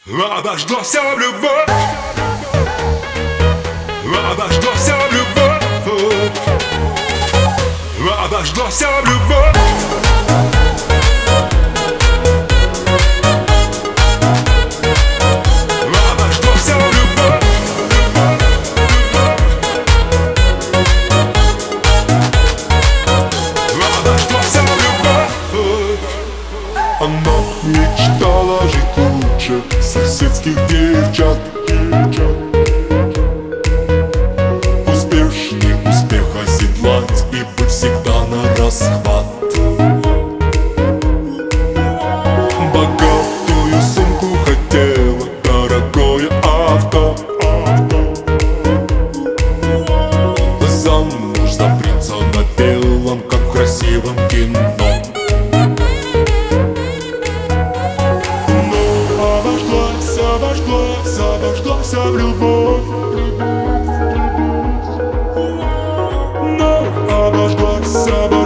Обожглась любовь, обожглась любовь, обожглась любовь. Она мечтала жить лучше соседских девчат, успешней успех оседлать и быть всегда на расхват. Богатую сумку хотела, дорогое авто, замуж за принца на белом, как в красивом кино. Обожглась в любовь, но обожглась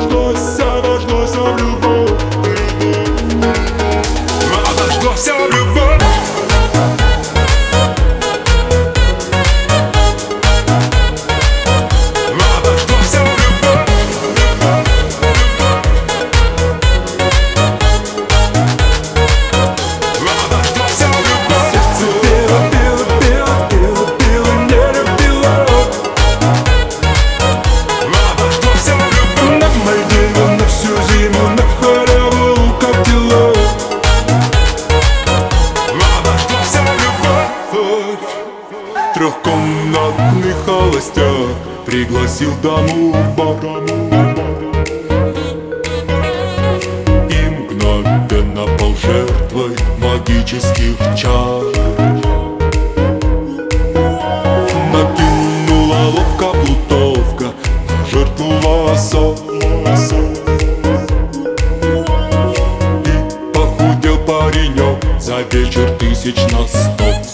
в любовь. Обожглась любовь. Трехкомнатный холостяк пригласил даму в бар, и мгновенно пал жертвой магических чар. Накинула ловко плутовка на жертву лассо, и похудел паренек за вечер 1000 на 100.